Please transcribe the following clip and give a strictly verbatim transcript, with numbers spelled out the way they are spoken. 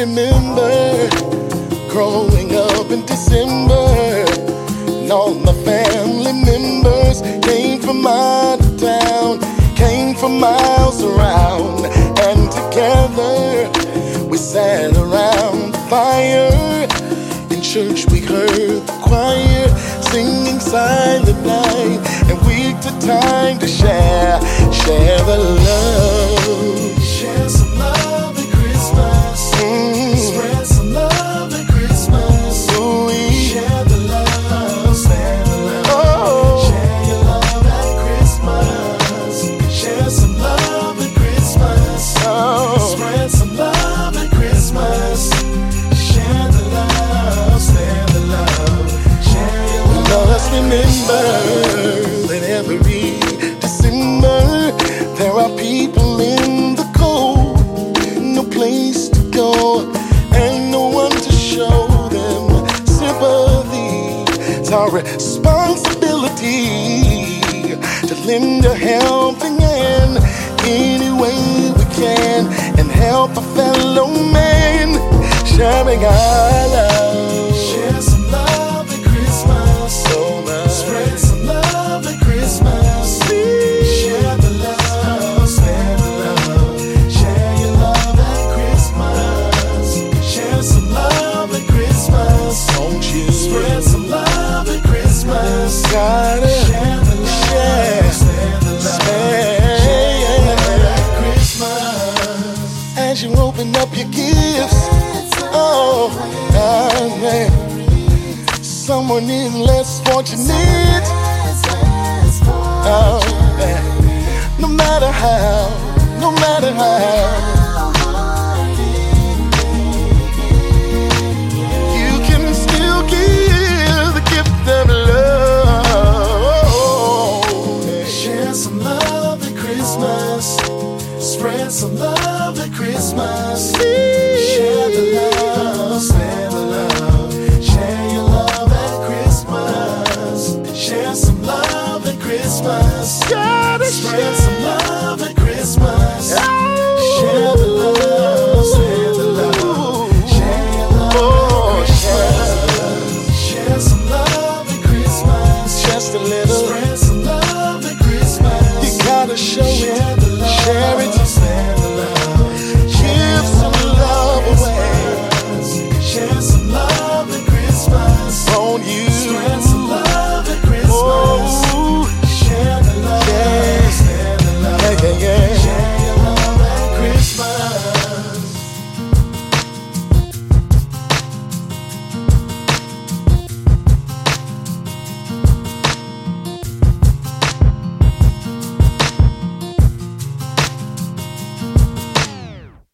remember growing up in December, and all my family members came from out of town, came from miles around, and together we sat around the fire. In church we heard the choir singing Silent Night, and we took time to share, share the love. Share some love at Christmas. Mm. Spread some love at Christmas. Ooh, share the love, share the love. oh. Share your love at Christmas. Share some love at Christmas. Oh. Spread some love at Christmas. Share the love, share the love. Share your love. Now let's remember that every December there are people in the cold, no place to go, and no one to show them sympathy. It's our responsibility to lend a helping hand any way we can and help a fellow man, sharing our love. Share some love at Christmas. So much. Spread some love at Christmas. Share the love, share the love. Share your love at Christmas. Share some love at Christmas. Don't you Spread some love at Christmas. gotta Share the love, share, share the love. share. Share your love at Christmas. As you open up your gifts, oh, ah, man, someone is less fortunate. Oh, man. No matter how, no matter how.